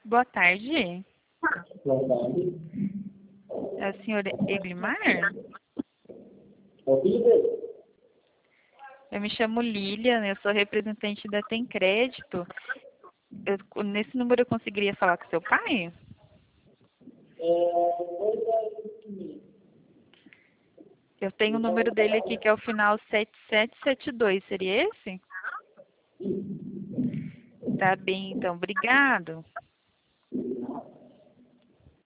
Boa tarde. Boa tarde. É o senhor Eglimar? É o filho dele. Eu me chamo Lilian, eu sou representante da Tem Crédito. Nesse número eu conseguiria falar com seu pai? Eu tenho o número dele aqui que é o final 7772. Seria esse? Tá bem, então. Obrigado.